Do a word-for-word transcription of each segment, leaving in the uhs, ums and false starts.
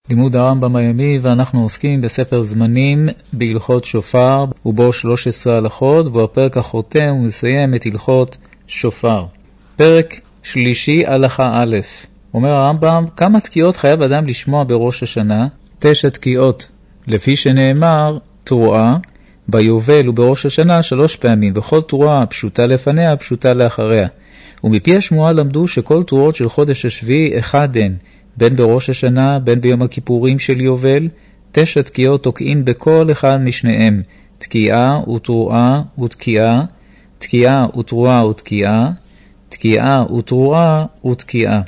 לימוד הרמב"ם היומי, ואנחנו עוסקים בספר זמנים בהלכות שופר, ובו שלוש עשרה הלכות, והוא הפרק החותם ומסיים את הלכות שופר. פרק שלישי, הלכה א'. אומר הרמב"ם, כמה תקיעות חייב אדם לשמוע בראש השנה? תשע תקיעות, לפי שנאמר תרועה ביובל ובראש השנה שלוש פעמים, וכל תרועה פשוטה לפניה פשוטה לאחריה. ומפי השמועה למדו שכל תרועות של חודש השביעי אחד הן, בין בראש השנה, בין ביום הכיפורים של יובל, תשע תקיעות תוקעים בכל אחד משניהם, תקיעה ותרועה ותקיעה, תקיעה ותרועה ותקיעה, תקיעה ותרועה ותקיעה.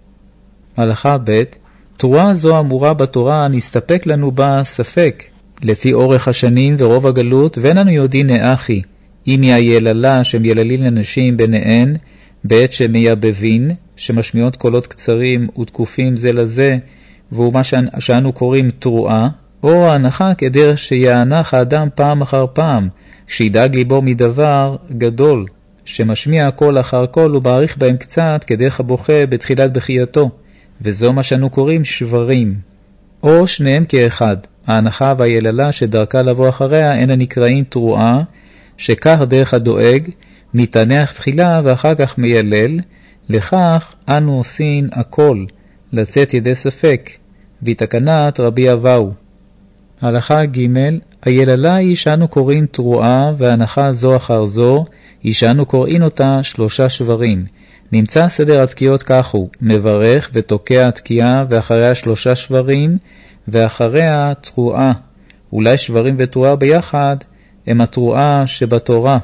הלכה ב', תרועה זו אמורה בתורה נסתפק לנו בה ספק, לפי אורך השנים ורוב הגלות, ואין לנו יודעים נאחי, אם היא היללה שהם יללים לנשים ביניהן, בעת שמייבבין, שמשמיעות קולות קצרים ותקופים זה לזה, והוא מה שאנו קוראים תרועה, או ההנחה כדרך שיענך האדם פעם אחר פעם, שידאג ליבו מדבר גדול, שמשמיע קול אחר קול ובעריך בהם קצת כדרך הבוכה בתחילת בחייתו, וזו מה שאנו קוראים שברים. או שניהם כאחד, ההנחה והיללה שדרכה לבוא אחריה הן הנקראים תרועה, שכך דרך הדואג, מתענח תחילה ואחר כך מיילל, לכך אנו עושים הכל, לצאת ידי ספק, בתקנת רבי אבאו. הלכה ג', היללה היא שאנו קוראים תרועה, והנחה זו אחר זו, היא שאנו קוראים אותה שלושה שברים. נמצא סדר התקיעות כך הוא, מברך ותוקע תקיעה, ואחריה שלושה שברים, ואחריה תרועה. אולי שברים ותרועה ביחד, הם התרועה שבתורה,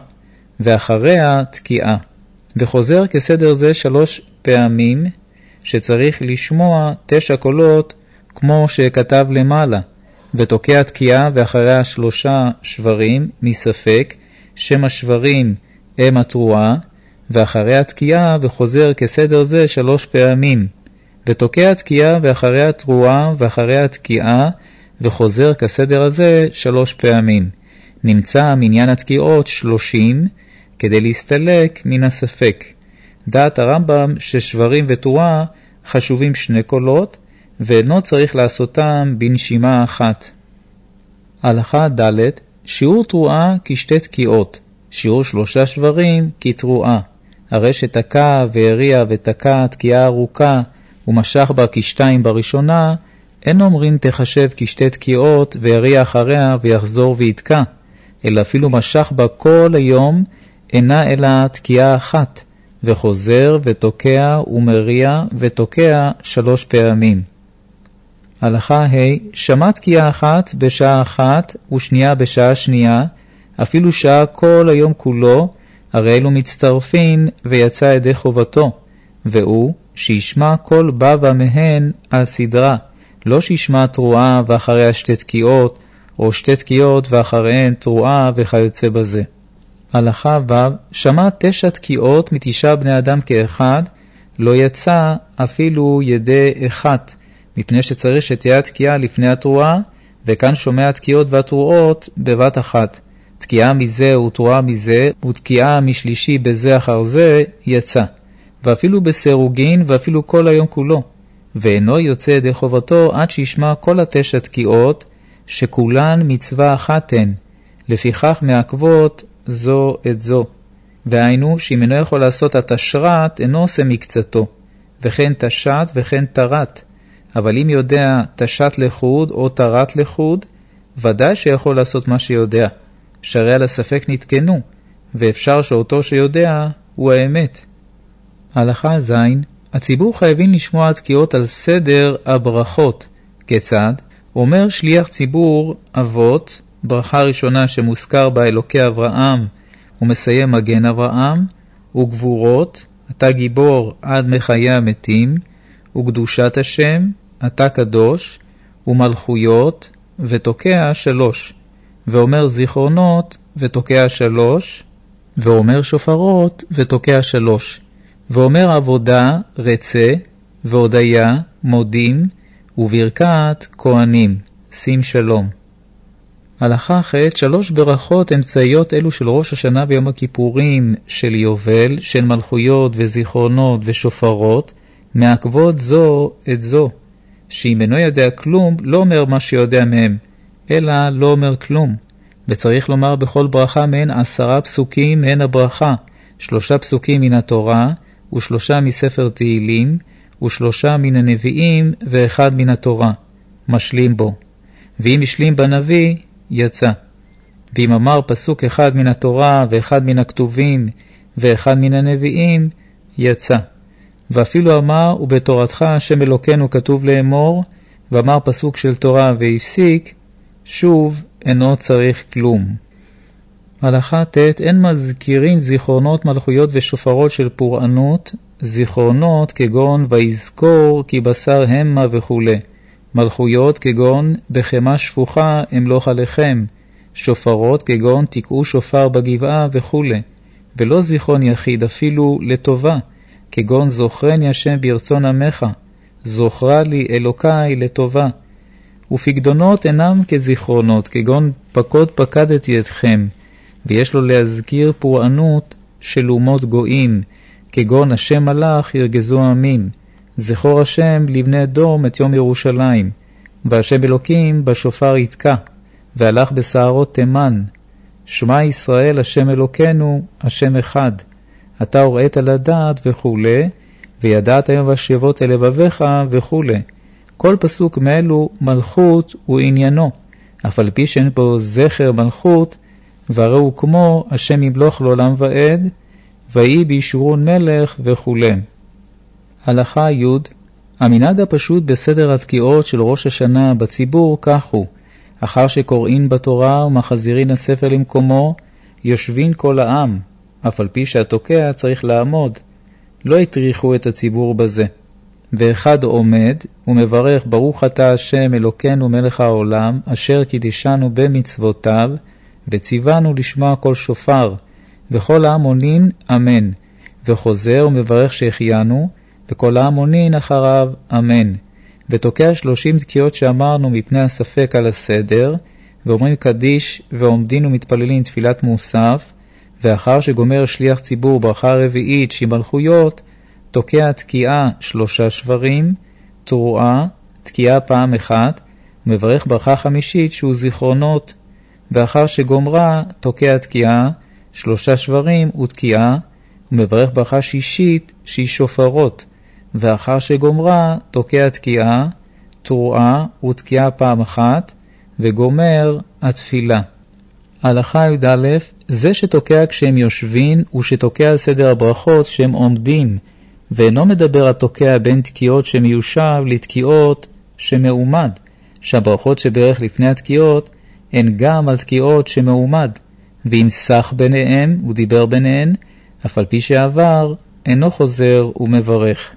ואחריה תקיעה. וחוזר כסדר זה שלוש פעמים, שצריך לשמוע תשע קולות, כמו שכתב למעלה, ותוקע תקיעה ואחריה שלושה שברים, מספק, שם השברים הם התרועה, ואחריה תקיעה וחוזר כסדר זה שלוש פעמים, ותוקע תקיעה ואחריה תרועה ואחריה תקיעה, וחוזר כסדר הזה שלוש פעמים. נמצא מניין התקיעות שלושים, כדי להסתלק מן הספק. דעת הרמב"ם ששברים ותרועה חשובים שני קולות, ואינו צריך לעשותם בנשימה אחת. הלכה ד', שיעור תרועה כשתי תקיעות, שיעור שלושה שברים כתרועה. הרי שתקע והריע ותקע תקיעה ארוכה, ומשך בה כשתיים בראשונה, אין אומרים תחשב כשתי תקיעות והריע אחריה ויחזור ויתקע, אלא אפילו משך בה כל היום, אינה אלא תקיעה אחת, וחוזר ותוקע ומריע ותוקע שלוש פעמים. הלכה ה', שמע תקיעה אחת בשעה אחת ושנייה בשעה שנייה, אפילו שעה כל היום כולו, הרי אלו מצטרפין ויצא ידי חובתו, והוא שישמע כל בבא מהן על סדרה, לא שישמע תרועה ואחריה שתי תקיעות, או שתי תקיעות ואחריהן תרועה וכיוצא בזה. הלכה ו', שמע תשע תקיעות מתשעה בני אדם כאחד, לא יצא אפילו ידי אחת, מפני שצריך שתהיה תקיעה לפני התרועה, וכאן שומע תקיעות והתרועות בבת אחת. תקיעה מזה ותרועה מזה, ותקיעה משלישי בזה אחר זה, יצא. ואפילו בסירוגין, ואפילו כל היום כולו. ואינו יוצא ידי חובתו עד שישמע כל התשע תקיעות, שכולן מצווה אחת הן. לפיכך מעכבות זו את זו. והיינו שאם אינו יכול לעשות התשרת, אינו עושה מקצתו. וכן תשת וכן תרת. אבל אם יודע תשת לחוד או תרת לחוד, ודאי שיכול לעשות מה שיודע. שהרי על הספק נתקנו, ואפשר שאותו שיודע הוא האמת. הלכה זין, הציבור חייבים לשמוע תקיעות על סדר הברכות. כיצד? אומר שליח ציבור אבות, ברכה ראשונה שמוזכר בה אלוקי אברהם, ומסיים מגן אברהם, וגבורות, אתה גיבור עד מחיי המתים, וקדושת השם, אתה קדוש, ומלכויות, ותוקע שלוש. ואומר זיכרונות, ותוקע שלוש, ואומר שופרות, ותוקע שלוש. ואומר עבודה, רצה, והודיה, מודים, וברכת כהנים, שים שלום. הלכה ח', שלוש ברכות אמצעיות אלו של ראש השנה ויום הכיפורים של יובל, של מלכויות וזיכרונות ושופרות, מעכבות זו את זו. שאם אינו יודע כלום, לא אומר מה שיודע מהם, אלא לא אומר כלום. וצריך לומר בכל ברכה מהן עשרה פסוקים מהן הברכה, שלושה פסוקים מן התורה, ושלושה מספר תהילים, ושלושה מן הנביאים, ואחד מן התורה. משלים בו. ואם השלים בנביא, יצא. ואם אמר פסוק אחד מן התורה, ואחד מן הכתובים, ואחד מן הנביאים, יצא. ואפילו אמר, ובתורתך השם אלוקינו כתוב לאמור, ואמר פסוק של תורה והפסיק, שוב אינו צריך כלום. הלכה ת' אין מזכירים זיכרונות מלכויות ושופרות של פורענות, זיכרונות כגון ויזכור כי בשר המה וכו'. מלכויות כגון בחמה שפוחה אמלוך עליכם, שופרות כגון תקעו שופר בגבעה וכו'. ולא זיכרון יחיד אפילו לטובה, כגון זוכרני השם ברצון עמך, זוכרה לי אלוקיי לטובה. ופקדונות אינם כזיכרונות, כגון פקוד פקדתי אתכם, ויש לו להזכיר פורענות של אומות גויים, כגון השם מלך ירגזו עמים, זכור השם לבני דום את יום ירושלים, והשם אלוקים בשופר יתקע, והלך בסערות תימן, שמע ישראל השם אלוקנו, השם אחד, אתה הוראית לדעת וכו', וידעת היום והשבות אל לבביך וכו'. כל פסוק מאלו מלכות הוא עניינו, אף על פי שאין פה זכר מלכות, והרי הוא כמו השם ימלוך לעולם ועד, ויהי בישורון מלך וכו'. הלכה י' המנהג הפשוט בסדר התקיעות של ראש השנה בציבור כך הוא, אחר שקוראים בתורה ומחזירין הספר למקומו, יושבין כל העם, אף על פי שהתוקע צריך לעמוד. לא יטריחו את הציבור בזה. ואחד עומד ומברך ברוך אתה השם אלוקינו מלך העולם, אשר קידשנו במצוותיו, וציוונו לשמוע כל שופר, וכל העם עונין אמן, וחוזר ומברך שהחיינו, וכל העם עונין אחריו אמן. ותוקע שלושים תקיעות שאמרנו מפני הספק על הסדר, ואומרים קדיש ועומדין ומתפללים תפילת מוסף, ואחר שגומר שליח ציבור ברכה רביעית שהיא מלכויות, תוקע תקיעה שלושה שברים, תרועה, תקיעה פעם אחת, ומברך ברכה חמישית שהוא זיכרונות, ואחר שגומרה תוקע תקיעה, שלושה שברים ותקיעה, ומברך ברכה שישית שהיא שופרות, ואחר שגומרה תוקע תקיעה, תרועה ותקיעה פעם אחת, וגומר התפילה. הלכה י"א, זה שתוקע כשהם יושבים, ושתוקע על סדר הברכות שהם עומדים, ואינו מדבר התוקע בין תקיעות שמיושב לתקיעות שמעומד, שהברכות שברך לפני התקיעות הן גם על תקיעות שמעומד, ואם סך ביניהם הוא דיבר ביניהן, אף על פי שעבר אינו חוזר ומברך.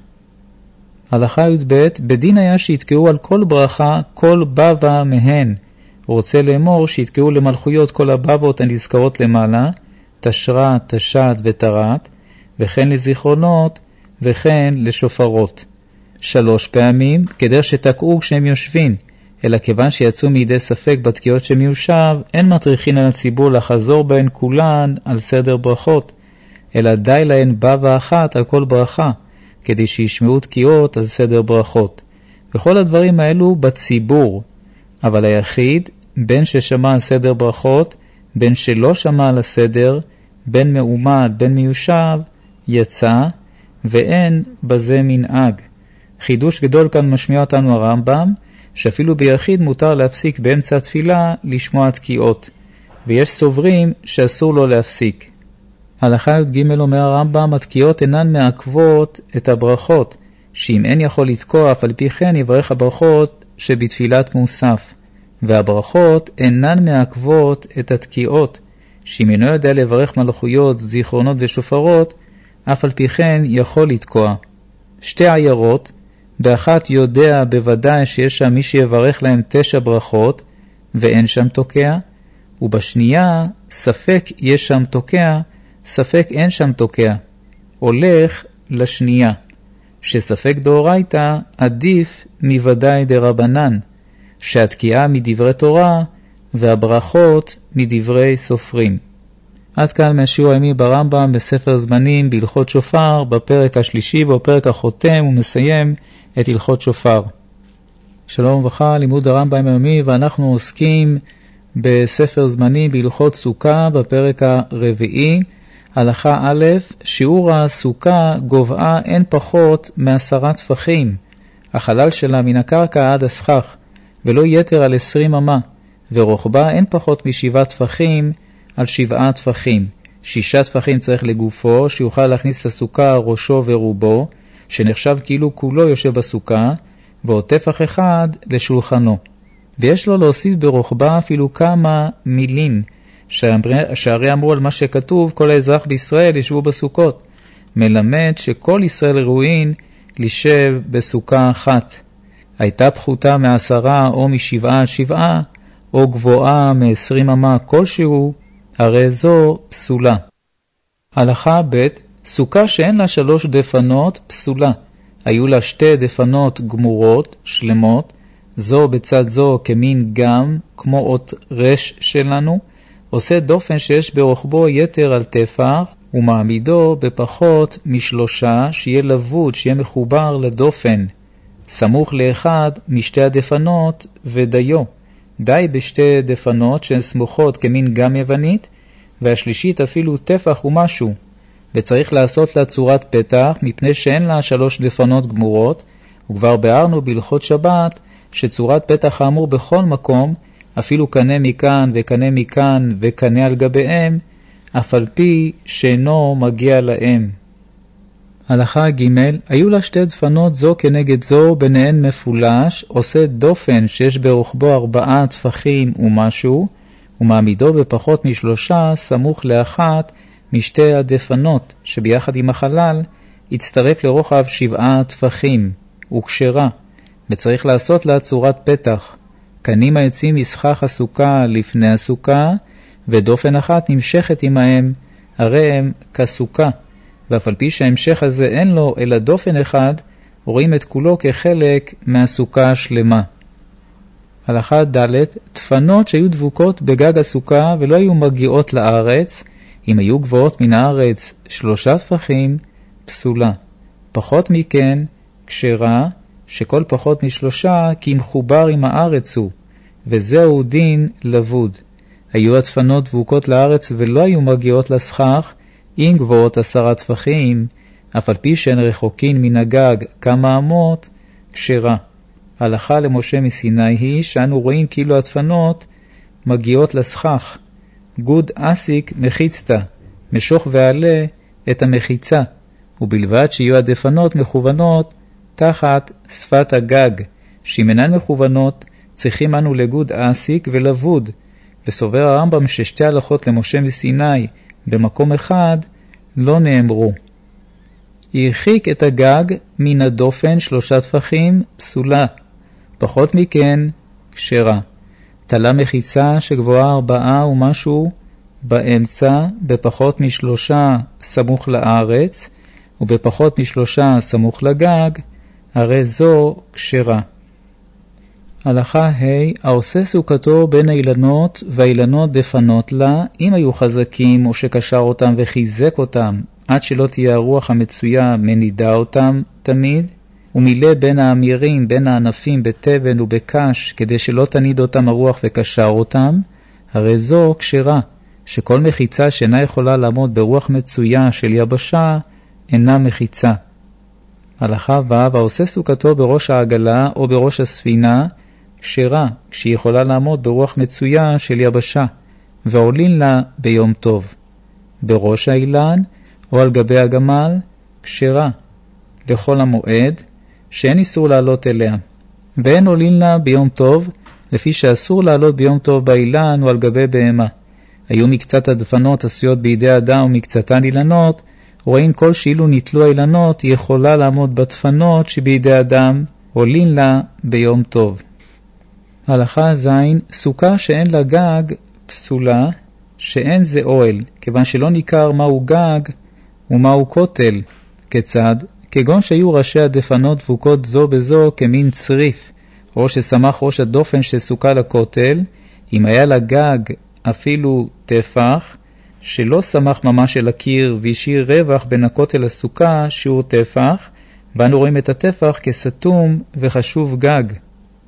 הלכה י"ב, בדין היה שיתקעו על כל ברכה כל בבא מהן, הוא רוצה לאמור שיתקעו למלכויות כל הבבות הנזכרות למעלה, תשרת, תשת ותרת, וכן לזיכרונות, וכן לשופרות. שלוש פעמים, כדרך שתקעו כשהם יושבים, אלא כיוון שיצאו מידי ספק בתקיעות שמיושב, אין מטריחין על הציבור לחזור בהן כולן על סדר ברכות, אלא די להן בבא אחת על כל ברכה, כדי שישמעו תקיעות על סדר ברכות. וכל הדברים האלו בציבור, אבל היחיד, בין ששמע על סדר ברכות, בין שלא שמע על הסדר, בין מעומד, בין מיושב, יצא, ואין בזה מנהג. חידוש גדול כאן משמיע אותנו הרמב"ם, שאפילו ביחיד מותר להפסיק באמצע התפילה לשמוע תקיעות, ויש סוברים שאסור לו להפסיק. הלכה י"ג אומר הרמב"ם, התקיעות אינן מעכבות את הברכות, שאם אין יכול לתקוע, אף על פי כן יברך הברכות שבתפילת מוסף. והברכות אינן מעכבות את התקיעות, שאם אינו יודע לברך מלכויות, זיכרונות ושופרות, אף על פי כן יכול לתקוע. שתי עיירות, באחת יודע בוודאי שיש שם מי שיברך להם תשע ברכות, ואין שם תוקע, ובשנייה ספק יש שם תוקע, ספק אין שם תוקע. הולך לשנייה, שספק דאורייתא עדיף מוודאי דרבנן, שהתקיעה מדברי תורה והברכות מדברי סופרים. עד כאן מהשיעור היומי ברמב"ם בספר זמנים בהלכות שופר, בפרק השלישי ובפרק החותם ומסיים את הלכות שופר. שלום וברכה, לימוד הרמב"ם היומי, ואנחנו עוסקים בספר זמנים בהלכות סוכה בפרק הרביעי. הלכה א', שיעור הסוכה גובהה אין פחות מעשרה טפחים, החלל שלה מן הקרקע עד הסכך, ולא יתר על עשרים אמה, ורוחבה אין פחות משבעה טפחים על שבעה טפחים. שישה טפחים צריך לגופו, שיוכל להכניס את הסוכה ראשו ורובו, שנחשב כאילו כולו יושב בסוכה, ועוד טפח אחד לשולחנו. ויש לו להוסיף ברוחבה אפילו כמה מילים, שהרי אמרו על מה שכתוב, כל האזרח בישראל ישבו בסוכות. מלמד שכל ישראל ראויים לשב בסוכה אחת. הייתה פחותה מעשרה או משבעה על שבעה, או גבוהה מעשרים אמה כלשהו, הרי זו פסולה. הלכה ב', סוכה שאין לה שלוש דפנות פסולה. היו לה שתי דפנות גמורות, שלמות, זו בצד זו כמין גם, כמו אות רש שלנו, עושה דופן שיש ברוחבו יתר על טפח, ומעמידו בפחות משלושה, שיהיה לבוד, שיהיה מחובר לדופן, סמוך לאחד משתי הדפנות ודיו. די בשתי דפנות שהן סמוכות כמין גם יוונית, והשלישית אפילו טפח ומשהו, וצריך לעשות לה צורת פתח, מפני שאין לה שלוש דפנות גמורות, וכבר ביארנו בהלכות שבת, שצורת פתח האמור בכל מקום, אפילו קנה מכאן וקנה מכאן וקנה על גביהם, אף על פי שאינו מגיע להם. הלכה ג', היו לה שתי דפנות זו כנגד זו, ביניהן מפולש, עושה דופן שיש ברוחבו ארבעה טפחים ומשהו, ומעמידו בפחות משלושה, סמוך לאחת משתי הדפנות, שביחד עם החלל, הצטרף לרוחב שבעה טפחים, וקשרה, וצריך לעשות לה צורת פתח. קנים היוצאים מסכך הסוכה לפני הסוכה, ודופן אחת נמשכת עמהם, הרי הם כסוכה, ואף על פי שההמשך הזה אין לו אלא דופן אחד, רואים את כולו כחלק מהסוכה השלמה. הלכה ד', דפנות שהיו דבוקות בגג הסוכה ולא היו מגיעות לארץ, אם היו גבוהות מן הארץ שלושה טפחים, פסולה. פחות מכן, כשרה, שכל פחות משלושה כי מחובר עם הארץ הוא, וזהו דין לבוד. היו הדפנות דבוקות לארץ ולא היו מגיעות לסכך, אם גבוהות עשרה טפחים, אף על פי שהן רחוקין מן הגג כמה אמות, כשרה. הלכה למשה מסיני היא שאנו רואים כאילו הדפנות מגיעות לסכך. גוד אסיק מחיצתה, משוך ועלה את המחיצה, ובלבד שיהיו הדפנות מכוונות תחת שפת הגג, שאם אינן מכוונות צריכים אנו לגוד אסיק ולבוד, וסובר הרמב"ם ששתי הלכות למשה מסיני במקום אחד לא נאמרו. הרחיק את הגג מן הדופן שלושה טפחים, פסולה. פחות מכן, כשרה. תלה מחיצה שגבוהה ארבעה ומשהו באמצע, בפחות משלושה סמוך לארץ, ובפחות משלושה סמוך לגג, הרי זו כשרה. הלכה ה', העושה סוכתו בין האילנות והאילנות דפנות לה, אם היו חזקים או שקשר אותם וחיזק אותם, עד שלא תהיה הרוח המצויה מנידה אותם תמיד, ומילא בין האמירים, בין הענפים בתבן ובקש, כדי שלא תניד אותם הרוח וקשר אותם, הרי זו כשרה, שכל מחיצה שאינה יכולה לעמוד ברוח מצויה של יבשה, אינה מחיצה. הלכה ו', העושה סוכתו בראש העגלה או בראש הספינה, כשרה, כשהיא יכולה לעמוד ברוח מצויה של יבשה, ועולין לה ביום טוב. בראש האילן או על גבי הגמל, כשרה, לכל המועד, שאין איסור לעלות אליה. ואין עולין לה ביום טוב, לפי שאסור לעלות ביום טוב באילן או על גבי בהמה. היו מקצת הדפנות עשויות בידי אדם ומקצתן אילנות, רואים כל שאילו נטלו האילנות, היא יכולה לעמוד בדפנות שבידי אדם, עולין לה ביום טוב. הלכה ז', סוכה שאין לה גג פסולה, שאין זה אוהל, כיוון שלא ניכר מהו גג ומהו כותל. כיצד? כגון שהיו ראשי הדפנות דבוקות זו בזו כמין צריף, או ששמח ראש הדופן שסוכה לכותל, אם היה לה גג אפילו טפח, שלא שמח ממש אל הקיר והשאיר רווח בין הכותל לסוכה שיעור טפח, ואנו רואים את הטפח כסתום וחשוב גג.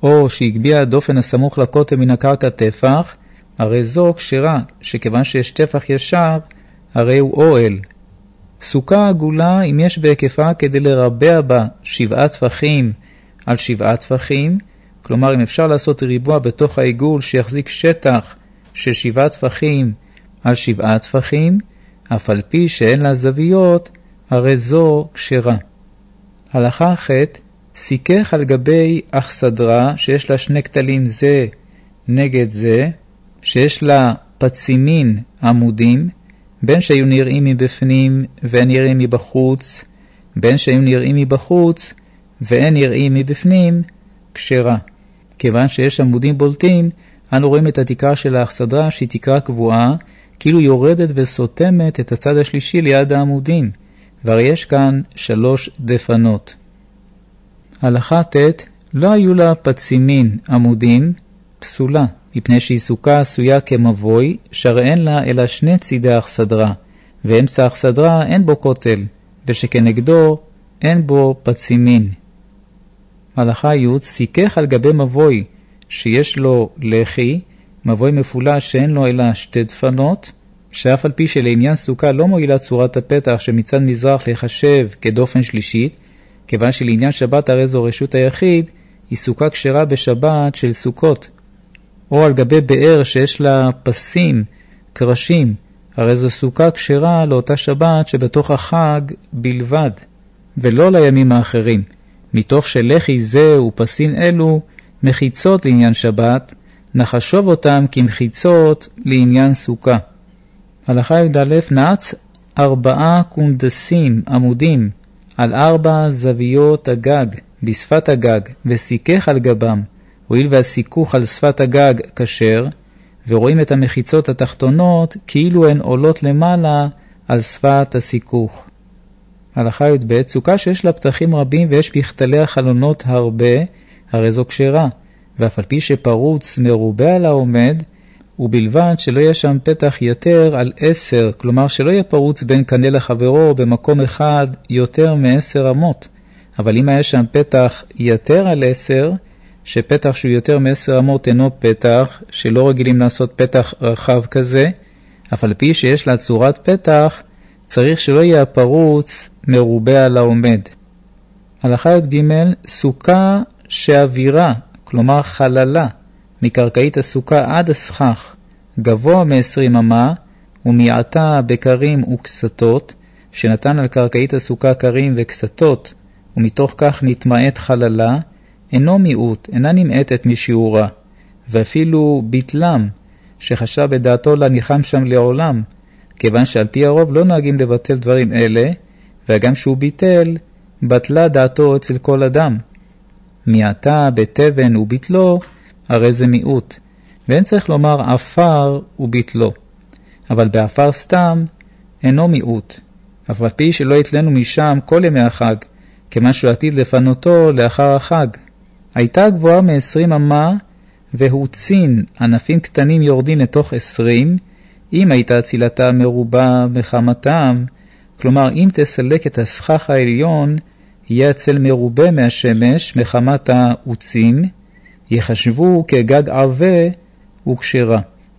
או שהגביע דופן הסמוך לכותל מן הקרקע טפח, הרי זו כשרה, שכיוון שיש טפח ישר, הרי הוא אוהל. סוכה עגולה אם יש בהיקפה כדי לרבע בה שבעה טפחים על שבעה טפחים, כלומר אם אפשר לעשות ריבוע בתוך העיגול שיחזיק שטח של שבעה טפחים על שבעה טפחים, אף על פי שאין לה זוויות, הרי זו כשרה. הלכה ח' סיכך על גבי אכסדרה שיש לה שני כתלים זה נגד זה, שיש לה פצימין עמודים, בין שהיו נראים מבפנים ואין נראים מבחוץ, בין שהיו נראים מבחוץ ואין נראים מבפנים, כשרה. כיוון שיש עמודים בולטים, אנו רואים את התקרה של האכסדרה שהיא תקרה קבועה, כאילו יורדת וסותמת את הצד השלישי ליד העמודים, והרי יש כאן שלוש דפנות. הלכה ט' לא היו לה פצימין עמודים, פסולה, מפני שהיא סוכה עשויה כמבוי, שהרי אין לה אלא שני צידי האכסדרה, ואמצע האכסדרה אין בו כותל, ושכנגדו אין בו פצימין. הלכה י' סיכך על גבי מבוי שיש לו לחי, מבוי מפולש שאין לו אלא שתי דפנות, שאף על פי שלעניין סוכה לא מועילה צורת הפתח שמצד מזרח לחשב כדופן שלישית, כיוון שלעניין שבת הרי זו רשות היחיד, היא סוכה כשרה בשבת של סוכות. או על גבי באר שיש לה פסים, קרשים, הרי זו סוכה כשרה לאותה שבת שבתוך החג בלבד, ולא לימים האחרים, מתוך שלחי זה ופסין אלו מחיצות לעניין שבת, נחשוב אותם כמחיצות לעניין סוכה. הלכה י"א נעץ ארבעה קונדסים עמודים על ארבע זוויות הגג בשפת הגג וסיכך על גבם, הואיל והסיכוך על שפת הגג כשר, ורואים את המחיצות התחתונות כאילו הן עולות למעלה על שפת הסיכוך. הלכה י"ב סוכה שיש לה פתחים רבים ויש בכתלי החלונות הרבה, הרי זו כשרה, ואף על פי שפרוץ מרובה על העומד, ובלבד שלא יהיה שם פתח יתר על עשר, כלומר שלא יהיה פרוץ בין קנה לחברו במקום אחד יותר מעשר אמות. אבל אם היה שם פתח יתר על עשר, שפתח שהוא יותר מעשר אמות אינו פתח, שלא רגילים לעשות פתח רחב כזה, אף על פי שיש לה צורת פתח, צריך שלא יהיה הפרוץ מרובה על העומד. הלכה י"ג סוכה שאווירה, כלומר חללה, מקרקעית הסוכה עד הסכך, גבוה מ-עשרים אמה, ומעטה בקרים וקסתות, שנתן על קרקעית הסוכה קרים וקסתות, ומתוך כך נתמעט חללה, אינו מיעוט, אינה נמעטת משיעורה, ואפילו ביטלם, שחשב בדעתו להניחם שם לעולם, כיוון שעל פי הרוב לא נוהגים לבטל דברים אלה, וגם שהוא ביטל, בטלה דעתו אצל כל אדם. מעטה בתבן וביטלו, הרי זה מיעוט, ואין צריך לומר אפר וביטלו. אבל באפר סתם אינו מיעוט, אף על פי שלא יתלנו משם כל ימי החג, כמה שהוא עתיד לפנותו לאחר החג. הייתה גבוהה מ-עשרים אמה, והוא צין, ענפים קטנים יורדים לתוך עשרים, אם הייתה צילתה מרובה מחמתם, כלומר אם תסלק את הסכך העליון, יהיה הצל מרובה מהשמש מחמת העוצים, יחשבו כגג ערווה וכשרה.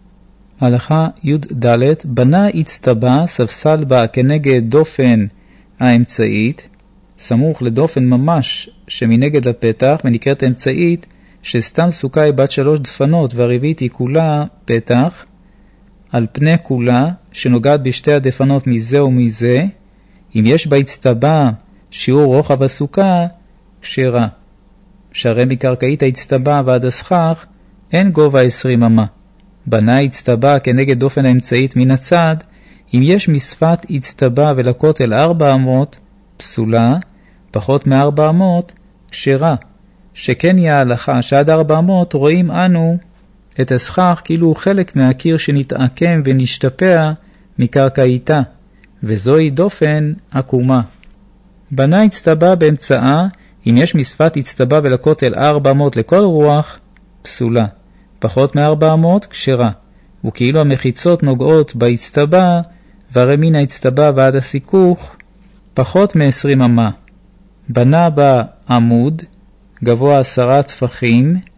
הלכה י"ד בנה הצטבה ספסל בה כנגד דופן האמצעית, סמוך לדופן ממש שמנגד לפתח, ונקראת האמצעית שסתם סוכה היא בת שלוש דפנות והרביעית היא כולה פתח, על פני כולה שנוגעת בשתי הדפנות מזה ומזה, אם יש בה הצטבה שיעור רוחב הסוכה, כשרה. שהרי מקרקעית ההצטבה ועד הסכך אין גובה עשרים אמה. בנה הצטבה כנגד דופן האמצעית מן הצד, אם יש משפת הצטבה ולכותל ארבע אמות, פסולה, פחות מארבע אמות, כשרה. שכן היא ההלכה שעד ארבע אמות רואים אנו את הסכך כאילו הוא חלק מהקיר שנתעקם ונשתפע מקרקעיתה, וזוהי דופן עקומה. בנה הצטבה באמצעה, אם יש משפת הצטבה ולכותל ארבע אמות לכל רוח, פסולה. פחות מארבע אמות, כשרה. וכאילו המחיצות נוגעות בהצטבה, והרי מן ההצטבה ועד הסיכוך, פחות מ-עשרים אמה. בנה בה עמוד, גבוה עשרה טפחים,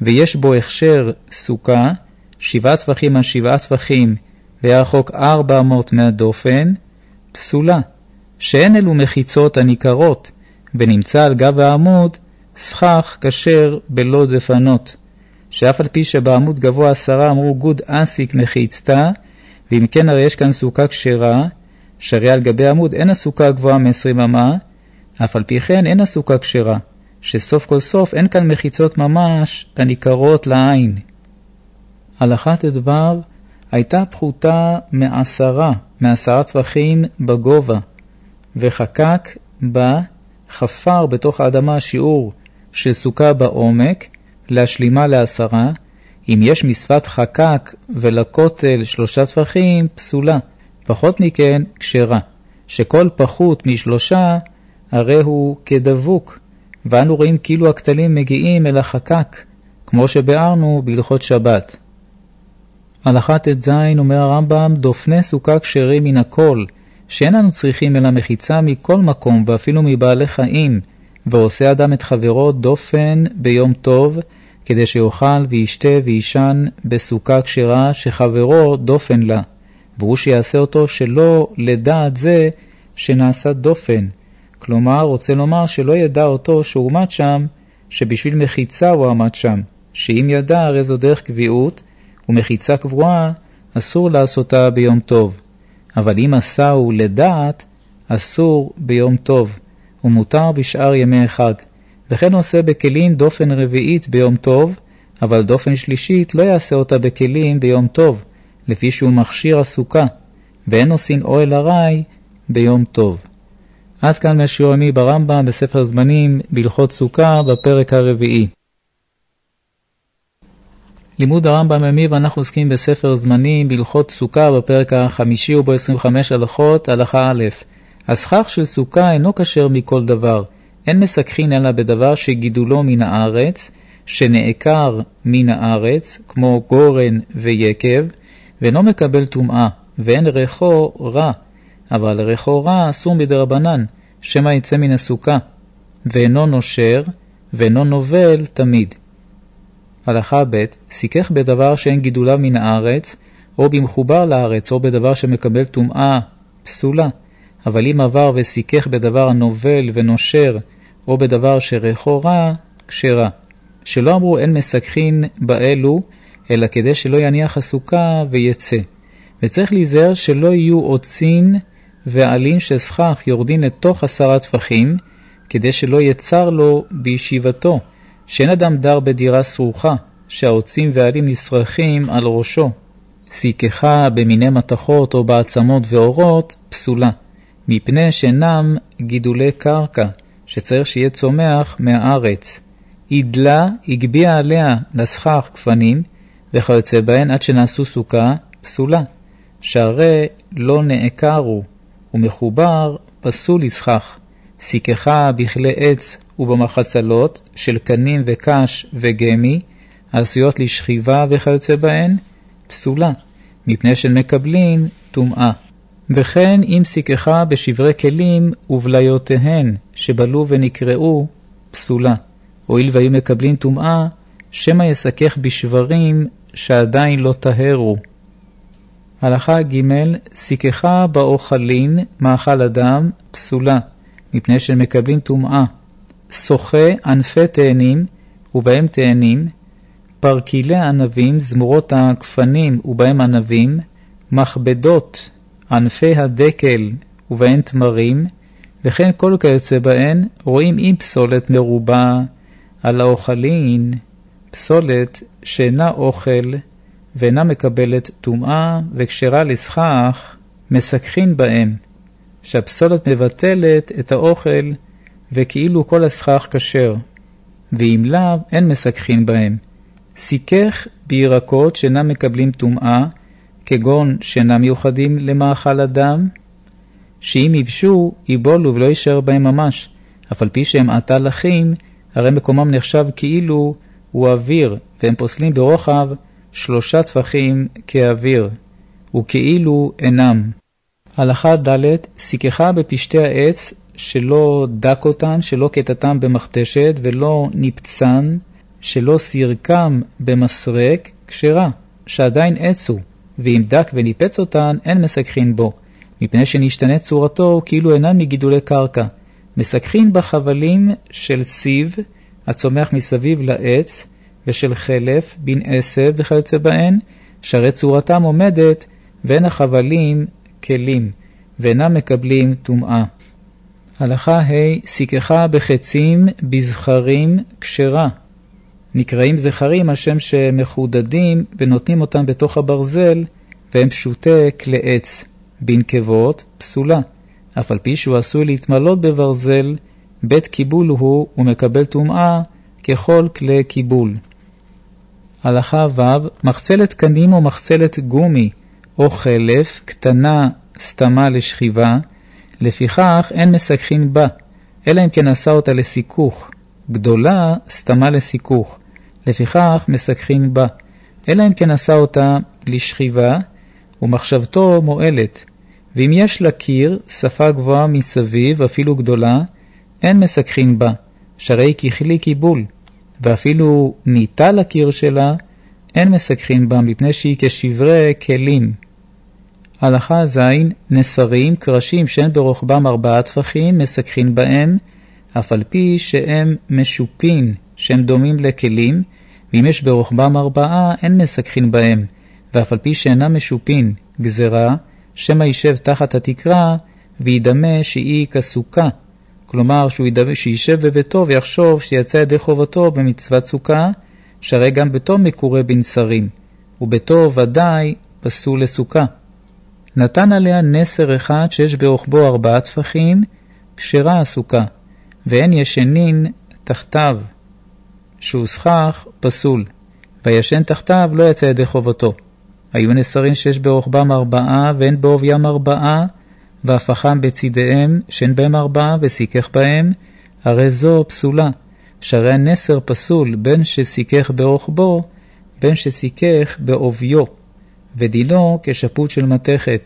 ויש בו הכשר סוכה, שבעה טפחים על שבעה טפחים, וירחוק ארבע אמות מהדופן, פסולה, שאין אלו מחיצות הניכרות, ונמצא על גב העמוד סכך כשר בלא דפנות, שאף על פי שבעמוד גבוה עשרה אמרו גוד אסיק מחיצתה, ואם כן הרי יש כאן סוכה כשרה, שהרי על גבי עמוד אין הסוכה גבוהה מ-עשרים אמה, אף על פי כן אין הסוכה כשרה, שסוף כל סוף אין כאן מחיצות ממש הניכרות לעין. הלכה תדבר הייתה פחותה מעשרה, מעשרה טפחים בגובה, וחקק בה חפר בתוך האדמה שיעור של סוכה בעומק, להשלימה לעשרה. אם יש מספת חקק ולכותל שלושה טפחים, פסולה. פחות מכן, כשרה. שכל פחות משלושה, הרי הוא כדבוק. ואנו רואים כאילו הכתלים מגיעים אל החקק, כמו שבארנו בהלכות שבת. הלכה תז אומר הרמב"ם, דופני סוכה כשרים מן הכל, שאין אנו צריכים אלא מחיצה מכל מקום ואפילו מבעלי חיים, ועושה אדם את חברו דופן ביום טוב, כדי שיאכל וישתה וישן בסוכה כשרה שחברו דופן לה, והוא שיעשה אותו שלא לדעת זה שנעשה דופן. כלומר, רוצה לומר שלא ידע אותו שהוא עמד שם, שבשביל מחיצה הוא עמד שם, שאם ידע הרי זו דרך קביעות, ומחיצה קבועה אסור לעשותה ביום טוב. אבל אם עשהו לדעת, אסור ביום טוב, ומותר בשאר ימי החג. וכן עושה בכלים דופן רביעית ביום טוב, אבל דופן שלישית לא יעשה אותה בכלים ביום טוב, לפי שהוא מכשיר הסוכה, ואין עושים אוהל ארעי ביום טוב. עד כאן מהשיעור היומי ברמב"ם בספר זמנים בהלכות סוכה בפרק הרביעי. לימוד הרמב"ם היומי, ואנחנו עוסקים בספר זמנים בהלכות סוכה בפרק החמישי ובו עשרים וחמש הלכות. הלכה א', הסכך של סוכה אינו כשר מכל דבר, אין מסככין אלא בדבר שגידולו מן הארץ, שנעקר מן הארץ, כמו גורן ויקב, ואינו מקבל טומאה, ואין ריחו רע, אבל ריחו רע אסור מדרבנן, שמא יצא מן הסוכה, ואינו נושר, ואינו נובל תמיד. הלכה ב', סיכך בדבר שאין גידולה מן הארץ, או במחובר לארץ, או בדבר שמקבל טומאה, פסולה. אבל אם עבר וסיכך בדבר הנובל ונושר, או בדבר שריחו רע, כשרה. שלא אמרו אין מסככין באלו, אלא כדי שלא יניח הסוכה ויצא. וצריך להיזהר שלא יהיו עוצין ועלים של סכך יורדים לתוך עשרה טפחים, כדי שלא יצר לו בישיבתו, שאין אדם דר בדירה סרוכה, שהעוצים ועלים נשרכים על ראשו. סיככה במיני מתכות או בעצמות ואורות, פסולה. מפני שאינם גידולי קרקע, שצריך שיהיה צומח מהארץ. עידלה, הגביע עליה לסכך כפנים, וכיוצא בהן עד שנעשו סוכה, פסולה. שהרי לא נעקרו, ומחובר פסול לסכך. סיככה בכלי עץ ובמחצלות של קנים וקש וגמי, עשויות לשכיבה וכיוצא בהן, פסולה. מפני שמקבלים טומאה. וכן אם סיככה בשברי כלים ובליותיהן שבלו ונקראו, פסולה. הואיל והיו מקבלים טומאה, שמא יסכך בשברים שעדיין לא טהרו. הלכה ג', סיככה באוכלין מאכל אדם, פסולה, מפני שמקבלים טומאה. שוחה ענפי תאנים ובהם תאנים, פרקילי ענבים, זמורות הכפנים ובהם ענבים, מכבדות ענפי הדקל ובהן תמרים, וכן כל כיוצא בהן, רואים עם פסולת מרובה על האוכלין, פסולת שאינה אוכל ואינה מקבלת טומאה וכשרה לסכך, מסככין בהם, שהפסולת מבטלת את האוכל וכאילו כל הסכך כשר, ואם לאו אין מסככין בהם. סיכך בירקות שאינם מקבלים טומאה, כגון שאינם מיוחדים למאכל אדם, שאם יבשו, יבולו ולא יישאר בהם ממש, אף על פי שהם עתה לחים, הרי מקומם נחשב כאילו הוא אוויר, והם פוסלים ברוחב שלושה טפחים כאוויר, וכאילו אינם. הלכה ד', סיככה בפשטי העץ שלא דק אותן, שלא קטעתם במחתשת ולא נפצן, שלא סירקם במסרק כשרה, שעדיין עצו, ואם דק וניפץ אותן, אין מסכחין בו, מפני שנשתנה צורתו כאילו אינן מגידולי קרקע. מסכחין בחבלים של סיב, הצומח מסביב לעץ, ושל חלף, בין עשב וכיוצא בהן, שהרי צורתם עומדת, ואין החבלים כלים, ואינם מקבלים טומאה. הלכה ה' סיככה בחצים בזכרים כשרה. נקראים זכרים השם שמחודדים ונותנים אותם בתוך הברזל, והם פשוטי כלי עץ. בנקבות פסולה, אף על פי שהוא עשוי להתמלות בברזל, בית קיבול הוא ומקבל טומאה ככל כלי קיבול. הלכה ו' מחצלת קנים או מחצלת גומי או חלף קטנה סתמה לשכיבה, לפיכך אין מסכחין בה, אלא אם כן עשה אותה לסיכוך. גדולה סתמה לסיכוך, לפיכך מסכחין בה, אלא אם כן עשה אותה לשכיבה, ומחשבתו מועלת. ואם יש לקיר שפה גבוהה מסביב, אפילו גדולה, אין מסכחין בה, שהרי ככלי קיבול, ואפילו ניטה לקיר שלה, אין מסכחין בה, מפני שהיא כשברי כלים. הלכה זין, נסרים, קרשים שאין ברוחבם ארבעה טפחים, מסכחין בהם, אף על פי שהם משופין, שהם דומים לכלים, ואם יש ברוחבם ארבעה, אין מסכחין בהם, ואף על פי שאינם משופין, גזרה, שמה יישב תחת התקרה, וידמה שהיא כסוכה. כלומר, שהוא ידמה, שישב בביתו ויחשוב שיצא ידי חובתו במצוות סוכה, שהרי גם ביתו מקורה בנסרים, וביתו ודאי פסול לסוכה. נתן עליה נסר אחד שיש ברוחבו ארבעה טפחים, כשרה הסוכה, ואין ישנין תחתיו, שהוא סכך פסול, וישן תחתיו לא יצא ידי חובתו. היו נסרים שיש ברוחבם ארבעה, ואין בעוביים ארבעה, והפכם בצידיהם, שאין בהם ארבעה, וסיכך בהם, הרי זו פסולה, שהרי הנסר פסול, בין שסיכך ברוחבו, בין שסיכך בעוביו, ודינו כשפוט של מתכת.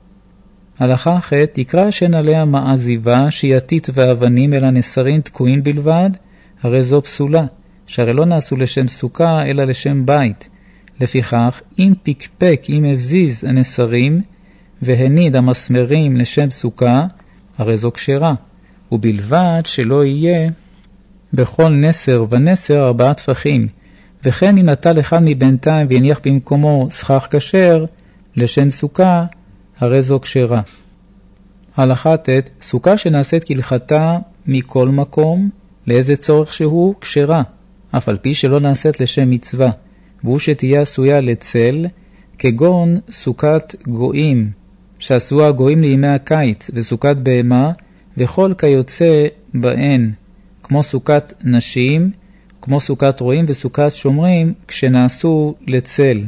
הלכה ח' תקרא שאין עליה מעזיבה, שיתית ואבנים אל הנסרים תקועים בלבד, הרי זו פסולה, שהרי לא נעשו לשם סוכה, אלא לשם בית. לפיכך, אם פיקפק, אם הזיז הנסרים, והניד המסמרים לשם סוכה, הרי זו כשרה, ובלבד שלא יהיה בכל נסר ונסר ארבעה טפחים, וכן אם נטל אחד מבינתיים והניח במקומו סכך כשר לשם סוכה, הרי זו כשרה. הלכה ט' סוכה שנעשית כהלכתה מכל מקום, לאיזה צורך שהוא, כשרה, אף על פי שלא נעשית לשם מצווה, והוא שתהיה עשויה לצל, כגון סוכת גויים, שעשו הגויים לימי הקיץ, וסוכת בהמה, וכל כיוצא בהן, כמו סוכת נשים, כמו סוכת רועים וסוכת שומרים, כשנעשו לצל.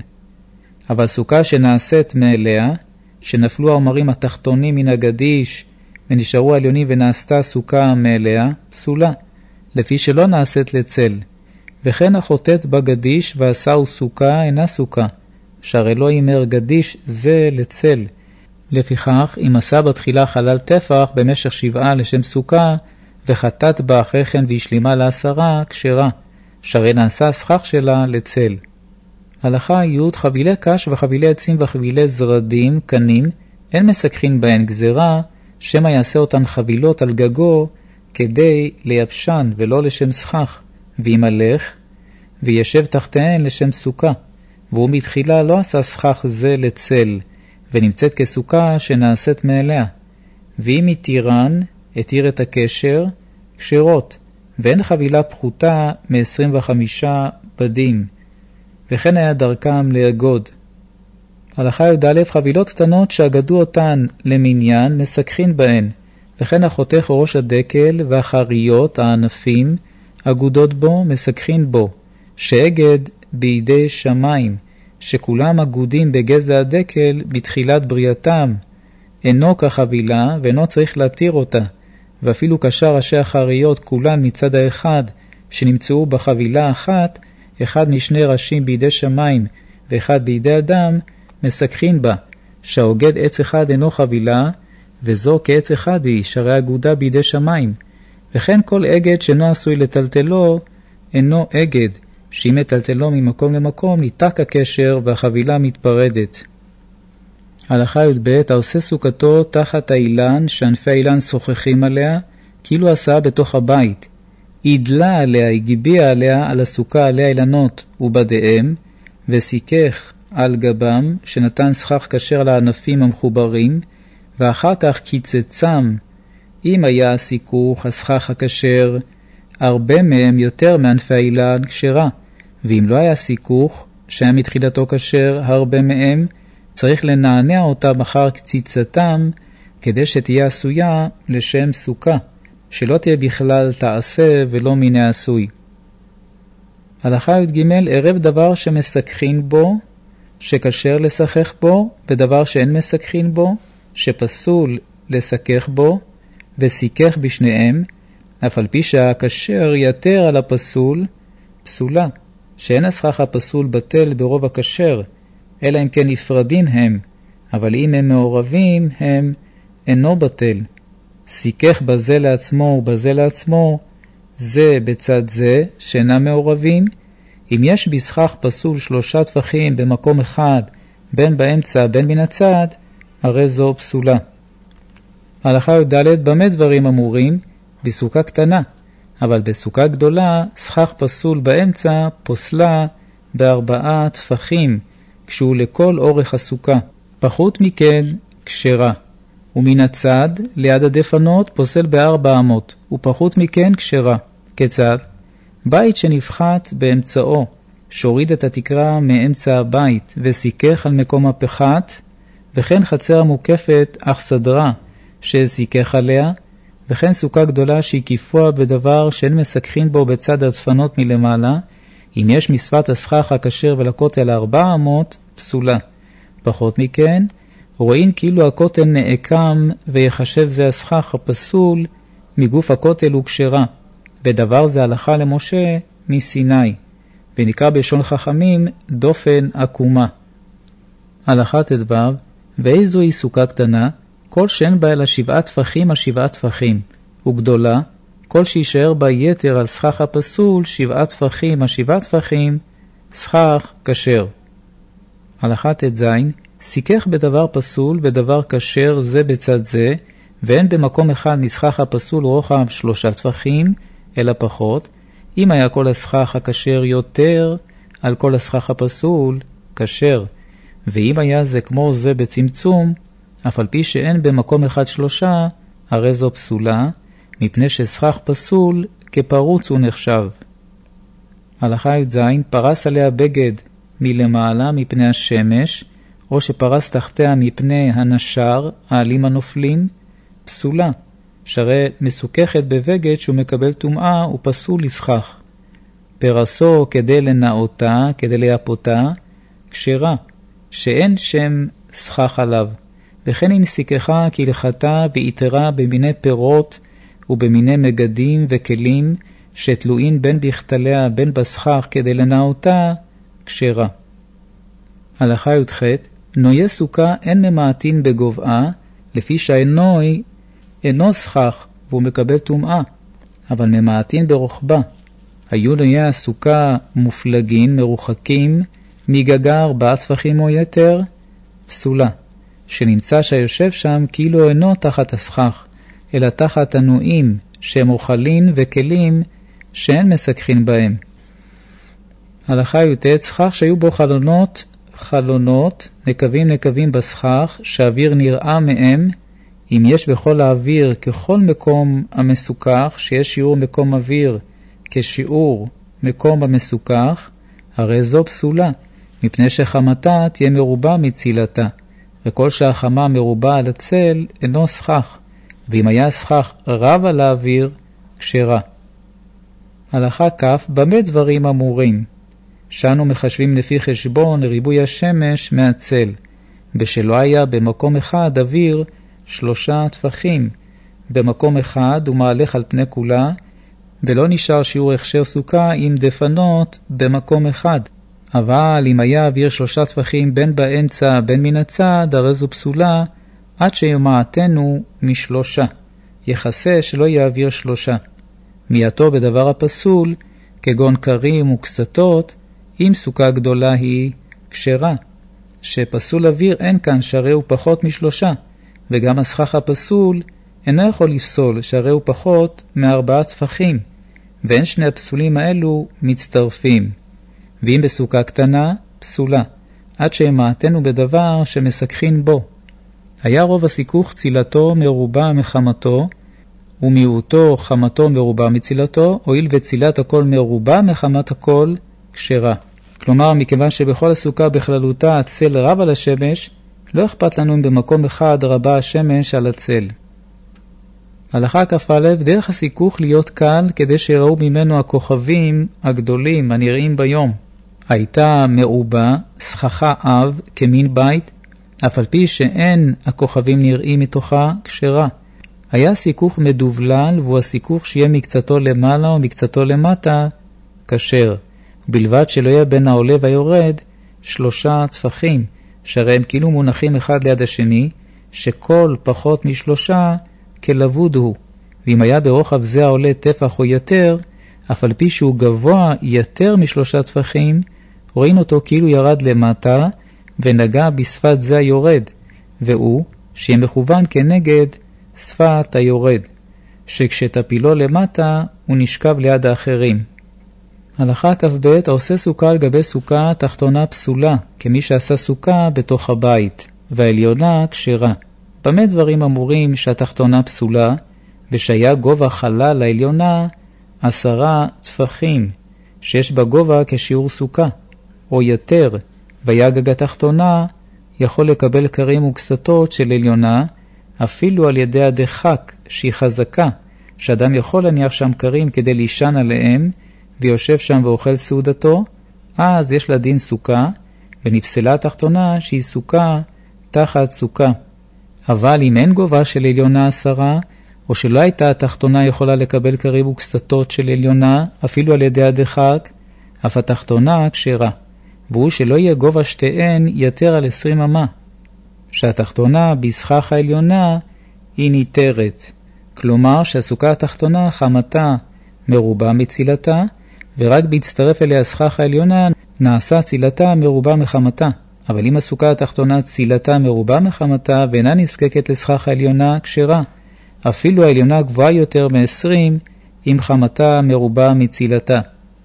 אבל סוכה שנעשית מאליה, שנפלו האומרים התחתונים מן הגדיש, ונשארו העליונים ונעשתה סוכה מאליה, פסולה, לפי שלא נעשית לצל. וכן החוטאת בגדיש ועשהו סוכה אינה סוכה, שהרי לא ימר גדיש זה לצל. לפיכך, אם עשה בתחילה חלל טפח במשך שבעה לשם סוכה, וחטאת בה אחרי כן והשלימה לעשרה, כשרה, שהרי נעשה סכך שלה לצל. הלכה י' חבילי קש וחבילי עצים וחבילי זרדים, קנים, אין מסכחין בהן גזרה, שמא יעשה אותן חבילות על גגו, כדי לייבשן ולא לשם סכך, וימלך, וישב תחתיהן לשם סוכה, והוא מתחילה לא עשה סכך זה לצל, ונמצאת כסוכה שנעשית מאליה. ואם יתירן, התיר את הקשר, כשרות, ואין חבילה פחותה מ-עשרים וחמישה בדים, וכן היה דרכם לאגוד. הלכה י"א חבילות קטנות שאגדו אותן למניין, מסכחין בהן, וכן החותך או ראש הדקל והחריות, הענפים, אגודות בו, מסכחין בו, שאגד בידי שמיים, שכולם אגודים בגזע הדקל בתחילת בריאתם, אינו כחבילה ואינו צריך להתיר אותה, ואפילו קשר ראשי החריות כולן מצד האחד, שנמצאו בחבילה אחת, אחד משני ראשים בידי שמיים ואחד בידי אדם, מסכחין בה, שהאוגד עץ אחד אינו חבילה, וזו כעץ אחד היא, שהרי אגודה בידי שמיים. וכן כל אגד שאינו עשוי לטלטלו, אינו אגד, שאם מטלטלו ממקום למקום ניתק הקשר והחבילה מתפרדת. הלכה י"ב, העושה סוכתו תחת האילן שענפי האילן שוחחים עליה, כאילו עשה בתוך הבית. עידלה עליה, הגיביע עליה על הסוכה עליה אילנות ובדיהם, וסיכך על גבם, שנתן שכח כשר על הענפים המחוברים, ואחר כך קיצצם, אם היה הסיכוך, השכח הכשר, הרבה מהם יותר מענפי האילן כשרה, ואם לא היה סיכוך, שהיה מתחילתו כשר, הרבה מהם, צריך לנענע אותם אחר קציצתם, כדי שתהיה עשויה לשם סוכה, שלא תהיה בכלל תעשה ולא מיני עשוי. הלכה י"ג, ערב דבר שמסכחין בו, שכשר לשחך בו, ודבר שאין מסכחין בו, שפסול לשכך בו, וסיכך בשניהם, אף על פי שהכשר יתר על הפסול, פסולה, שאין השכח הפסול בטל ברוב הכשר, אלא אם כן נפרדים הם, אבל אם הם מעורבים הם אינו בטל. סיכך בזה לעצמו ובזה לעצמו, זה בצד זה שאינם מעורבים. אם יש בסכך פסול שלושה טפחים במקום אחד, בין באמצע בין מן הצד, הרי זו פסולה. הלכה י"ד, במה דברים אמורים? בסוכה קטנה, אבל בסוכה גדולה, סכך פסול באמצע פוסלה בארבעה טפחים, כשהוא לכל אורך הסוכה. פחות מכן כשרה. ומן הצד, ליד הדפנות, פוסל בארבע אמות, ופחות מכן כשרה. כיצד? בית שנפחת באמצעו, שהוריד את התקרה מאמצע הבית, וסיכך על מקום הפחת, וכן חצר המוקפת אך סדרה, שסיכך עליה, וכן סוכה גדולה שהקיפוה בדבר שאין מסכחין בו בצד הדפנות מלמעלה, אם יש משפת הסכך הכשר ולכותל ארבע אמות, פסולה. פחות מכן, רואים כאילו הכותל נעקם ויחשב זה הסכך הפסול מגוף הכותל וכשרה, ודבר זה הלכה למשה מסיני, ונקרא בשון חכמים דופן עקומה. הלכה תדבב, ואיזו היא סוכה קטנה? כל שאין בה אלא שבעה טפחים על שבעה טפחים, וגדולה, כל שישאר בה יתר על סכך הפסול שבעה טפחים על שבעה טפחים, סכך כשר. הלכה תז, סיכך בדבר פסול ודבר כשר זה בצד זה, ואין במקום אחד מסכך הפסול רוחב שלושה טפחים, אלא פחות, אם היה כל הסכך הכשר יותר על כל הסכך הפסול, כשר. ואם היה זה כמו זה בצמצום, אף על פי שאין במקום אחד שלושה, הרי זו פסולה, מפני שסכך פסול כפרוץ הוא נחשב. הלכה י"ז, פרס עליה בגד מלמעלה מפני השמש, או שפרס תחתיה מפני הנשר, העלים הנופלים, פסולה, שהרי מסוככת בבגד שהוא מקבל טומאה ופסול לסכך. פרסו כדי לנאותה, כדי ליפותה, כשרה, שאין שם סכך עליו, וכן אם סיככה כהלכתה ויתרה במיני פירות ובמיני מגדים וכלים שתלויים בין בכתליה בין בסכך כדי לנאותה, כשרה. הלכה י"ח, נויה סוכה אין ממעטין בגובעה, לפי שהנוי אינו סכך והוא מקבל טומאה, אבל ממעטין ברוחבה. היו נויה הסוכה מופלגין, מרוחקים, מגגה ארבעה טפחים או יתר, פסולה, שנמצא שהיושב שם כאילו אינו תחת הסכך, אלא תחת הנועים שהם אוכלים וכלים שאין מסכחין בהם. הלכה י"ט, סכך שהיו בו חלונות, חלונות, נקבים נקבים בסכך, שהאוויר נראה מהם, אם יש בכל האוויר ככל מקום המסוכח, שיש שיעור מקום אוויר כשיעור מקום המסוכח, הרי זו פסולה, מפני שחמתה תהיה מרובה מצילתה, וכל שהחמה מרובה על הצל אינו סכך, ואם היה סכך רב על האוויר, כשרה. הלכה כף, במה דברים אמורים? שאנו מחשבים לפי חשבון ריבוי השמש מהצל, בשלא היה במקום אחד אוויר שלושה טפחים, במקום אחד הוא מהלך על פני כולה, ולא נשאר שיעור הכשר סוכה עם דפנות במקום אחד. אבל אם היה אוויר שלושה טפחים בין באמצע בין מן הצד, הרי זו פסולה, עד שימעטנו משלושה. יחסה שלא יעביר שלושה. מייתו בדבר הפסול, כגון קרים וקסתות, אם סוכה גדולה היא כשרה, שפסול אוויר אין כאן שהרי הוא פחות משלושה, וגם הסכך הפסול אינו יכול לפסול שהרי הוא פחות מארבעה טפחים, ואין שני הפסולים האלו מצטרפים. ואם בסוכה קטנה, פסולה, עד שהמעטנו בדבר שמסכחין בו. היה רוב הסיכוך צילתו מרובה מחמתו, ומיעוטו חמתו מרובה מצילתו, הואיל וצילת הכל מרובה מחמת הכל כשרה. כלומר, מכיוון שבכל הסוכה בכללותה הצל רב על השמש, לא אכפת לנו אם במקום אחד רבה השמש על הצל. הלכה כ"א, דרך הסיכוך להיות קל כדי שיראו ממנו הכוכבים הגדולים הנראים ביום. הייתה מרובה, סככה אב, כמין בית, אף על פי שאין הכוכבים נראים מתוכה כשרה. היה סיכוך מדובלל, והוא הסיכוך שיהיה מקצתו למעלה ומקצתו למטה כשר. בלבד שלא יהיה בין העולה והיורד שלושה טפחים, שהרי הם כאילו מונחים אחד ליד השני, שכל פחות משלושה כלבוד הוא. ואם היה ברוחב זה העולה טפח או יותר, אף על פי שהוא גבוה יותר משלושה טפחים, רואים אותו כאילו ירד למטה ונגע בשפת זה היורד, והוא שיהיה מכוון כנגד שפת היורד, שכשתפילו למטה הוא נשכב ליד האחרים. הלכה כ"ב, העושה סוכה על גבי סוכה תחתונה פסולה, כמי שעשה סוכה בתוך הבית, והעליונה כשרה. במה דברים אמורים שהתחתונה פסולה, ושהיה גובה חלל לעליונה עשרה טפחים, שיש בה גובה כשיעור סוכה, או יותר, והגג התחתונה יכול לקבל קרים וקסתות של עליונה, אפילו על ידי הדחק שהיא חזקה, שאדם יכול להניח שם קרים כדי לישן עליהם, ויושב שם ואוכל סעודתו, אז יש לה דין סוכה, ונפסלה התחתונה שהיא סוכה תחת סוכה. אבל אם אין גובה של עליונה עשרה, או שלא הייתה התחתונה יכולה לקבל קרים וקסתות של עליונה, אפילו על ידי הדחק, אף התחתונה כשרה, והוא שלא יהיה גובה שתיהן יותר על עשרים אמה, שהתחתונה בסכך העליונה היא ניתרת. כלומר שהסוכה התחתונה חמתה מרובה מצילתה, ורק בהצטרף אליה הסכך העליונה נעשה צילתה מרובה מחמתה. אבל אם הסוכה התחתונה צילתה מרובה מחמתה ואינה נזקקת לסכך העליונה כשרה, אפילו העליונה גבוהה יותר מ-עשרים אם חמתה מרובה מצילתה.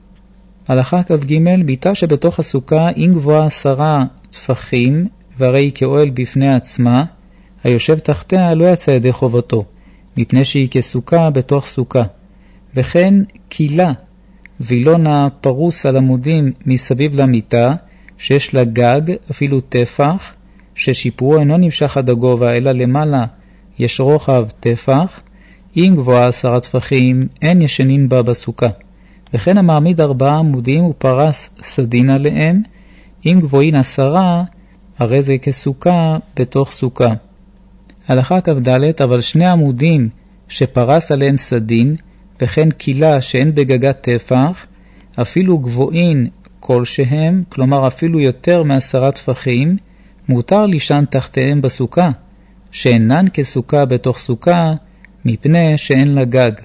הלכה כ"ג, ביתה שבתוך הסוכה אם גבוהה עשרה טפחים, והרי היא כאוהל בפני עצמה, היושב תחתיה לא יצא ידי חובתו, מפני שהיא כסוכה בתוך סוכה. וכן קילה, וילונה פרוס על עמודים מסביב למיטה, שיש לה גג, אפילו טפח, ששיפורו אינו נמשך עד הגובה, אלא למעלה יש רוחב טפח, אם גבוהה עשרה טפחים, אין ישנין בה בסוכה. וכן המעמיד ארבעה עמודים ופרס סדין עליהם, אם גבוהין עשרה, הרי זה כסוכה בתוך סוכה. הלכה כ"ד, אבל שני עמודים שפרס עליהם סדין, וכן קילה שאין בגגת טפח, אפילו גבוהין כלשהם, כלומר אפילו יותר מעשרה טפחים, מותר לישן תחתיהם בסוכה, שאינן כסוכה בתוך סוכה, מפני שאין לה גג.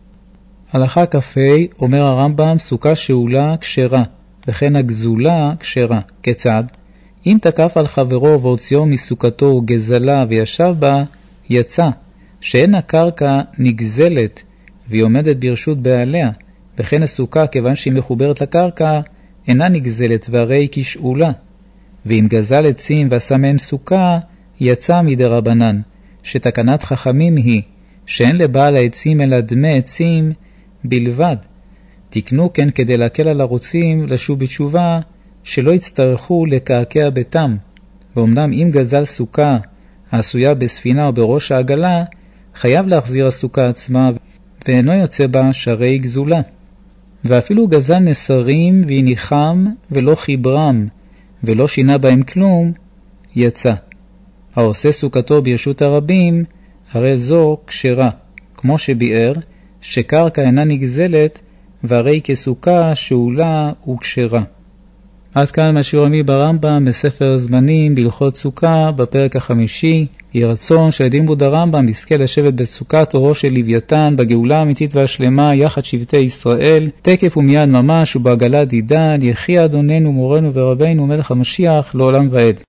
הלכה כ"ה, אומר הרמב"ם, סוכה שאולה כשרה, וכן הגזולה כשרה. כיצד? אם תקף על חברו והוציאו מסוכתו וגזלה וישב בה, יצא, שאין הקרקע נגזלת והיא עומדת ברשות בעליה, וכן הסוכה כיוון שהיא מחוברת לקרקע אינה נגזלת והרי היא כשאולה. ואם גזל עצים ועשה מהם סוכה, יצא מדי רבנן, שתקנת חכמים היא שאין לבעל העצים אלא דמי עצים בלבד. תקנו כן כדי להקל על הרוצים לשוב בתשובה, שלא יצטרכו לקעקע ביתם. ואומנם אם גזל סוכה העשויה בספינה או בראש העגלה, חייב להחזיר הסוכה עצמה, ואינו יוצא בה שרי גזולה. ואפילו גזל נסרים והניחם ולא חיברם, ולא שינה בהם כלום, יצא. העושה סוכתו ברשות הרבים, הרי זו כשרה, כמו שביאר, שקרקע אינה נגזלת, והרי כסוכה שאולה וכשרה. עד כאן מהשיעור המי ברמב"ם בספר זמנים בהלכות סוכה בפרק החמישי. יהי רצון שלדין בוד הרמב"ם יזכה לשבת בסוכת אורו של לוויתן בגאולה האמיתית והשלמה יחד שבטי ישראל, תקף ומיד ממש ובעגלת עידן, יחי אדוננו מורנו ורבנו מלך המשיח לעולם ועד.